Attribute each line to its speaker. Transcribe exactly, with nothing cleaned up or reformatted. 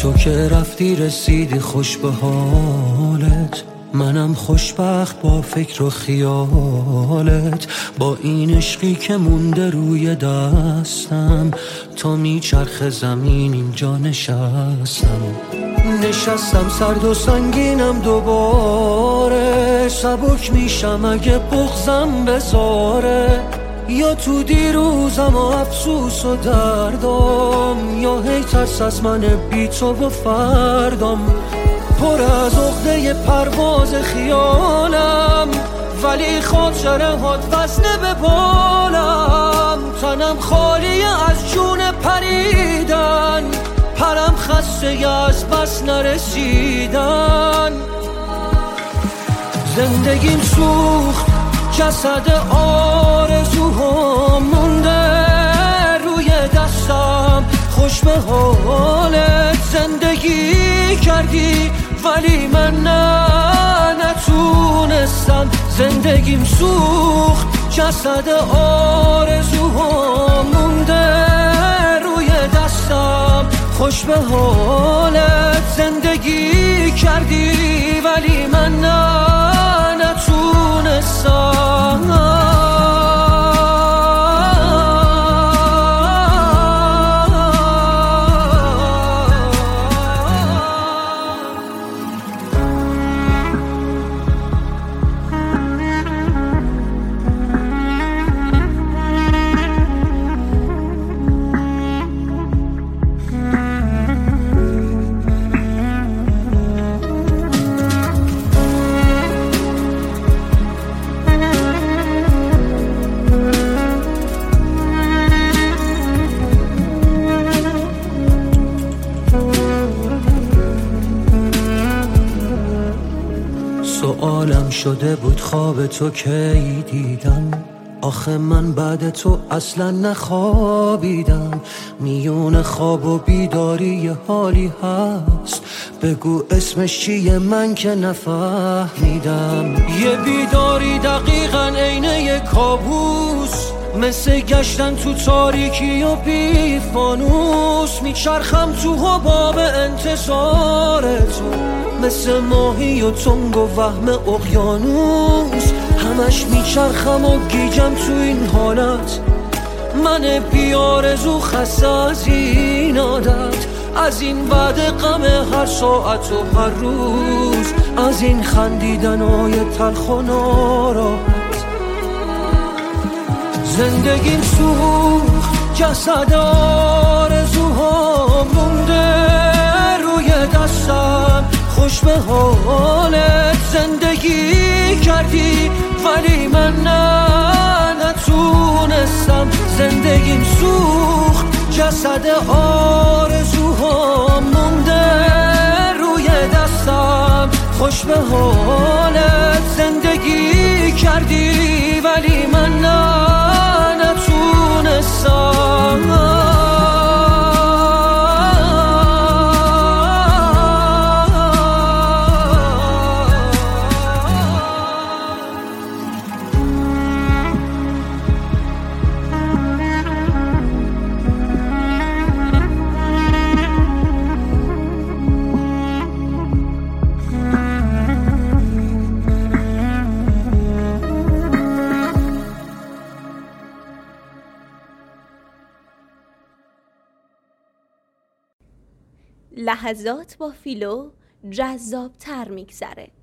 Speaker 1: تو که رفتی رسیدی خوش به حالت، منم خوشبخت با فکر و خیالت. با این عشقی که مونده روی دستم، تا میچرخ زمین اینجا نشستم. نشستم سرد و سنگینم دوباره، سبک میشم اگه بغضم بذاره. یا تو دیروزم و افسوس و دردم، یا هی ترس از من بی تو و فردم. پر از عقده پرواز خیالم، ولی خاطره هات وزنه به بالم. تنم خالی از جون پریدن، پرم خسته از بس نرسیدن. زندگیم سوخت، جسد آرزوهام مونده روی دستم. خوش به حالت زندگی کردی، ولی من نه نتونستم. زندگیم سوخت، جسد آرزوهام مونده روی دستم. خوش به حالت زندگی کردی، ولی من نه نتونستم. سوالم شده بود خواب تو کی دیدم، آخه من بعد تو اصلا نخوابیدم. میون خواب و بیداری یه حالی هست، بگو اسمش چیه من که نفهمیدم. یه بیداری دقیقاً عین یه کابوس، مثل گشتن تو تاریکی و بی فانوس. میچرخم تو حباب انتظار تو، مثل ماهی و تنگ و وهم اقیانوس. همش میچرخم و گیجم تو این حالت، من بیارزو خسته از این عادت. از این بعد غم هر ساعت و هر روز، از این خندیدنای تلخ و ناراحت. زندگیم سوخت، جسد آرزوهام مونده روی دستم. خوش به حالت زندگی کردی، ولی من نه نتونستم. زندگیم سوخت، جسد آرزوهام مونده روی دستم. خوش به حالت زندگی کردی، ولی من نه نتونستم.
Speaker 2: لحظات با فیلو جذاب تر میگذره.